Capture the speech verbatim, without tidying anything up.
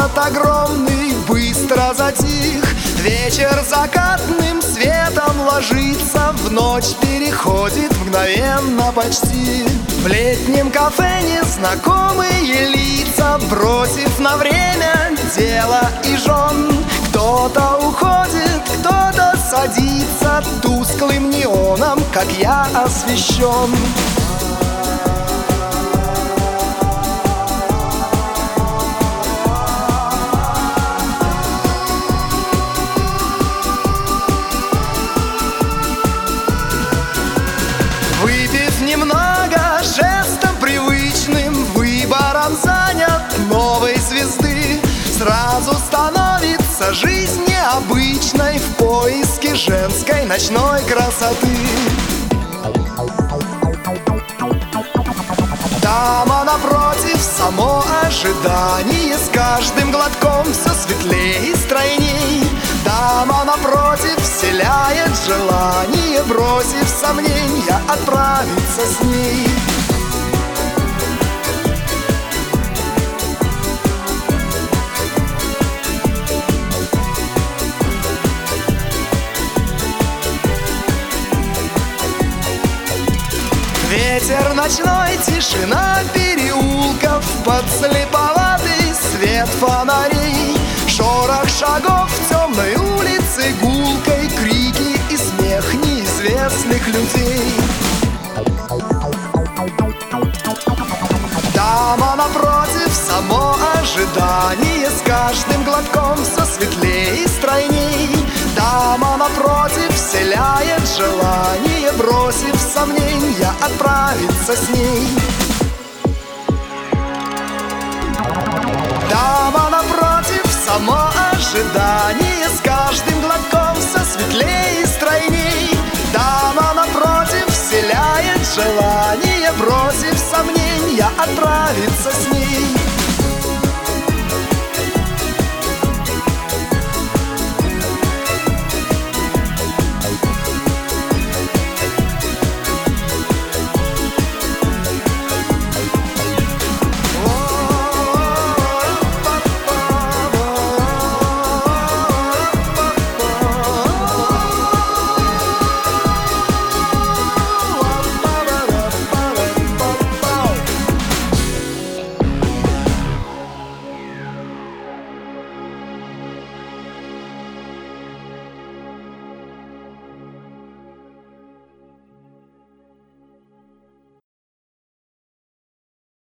Город огромный быстро затих, вечер закатным светом ложится, в ночь переходит мгновенно почти. В летнем кафе незнакомые лица, бросив на время дело и жен. Кто-то уходит, кто-то садится, тусклым неоном, как я, освещен. Выпив немного, жестом привычным, выбором занят новой звезды, сразу становится жизнь необычной в поиске женской ночной красоты. Дама напротив, само ожидание, с каждым глотком все светлее и стройней. Дама напротив вселяет желание, бросив сомнения, отправиться с ней. Ветер ночной, тишина переулков, подслеповатый свет фонарей, шорох шагов в темной улице гулкой, крики и смех неизвестных людей. Дама напротив, само ожидание, с каждым глотком все светлее и стройней. Дама напротив вселяет желание, бросив сомнения, отправиться с ней. Дама напротив, само ожидание, с каждым глотком все светлее и стройней.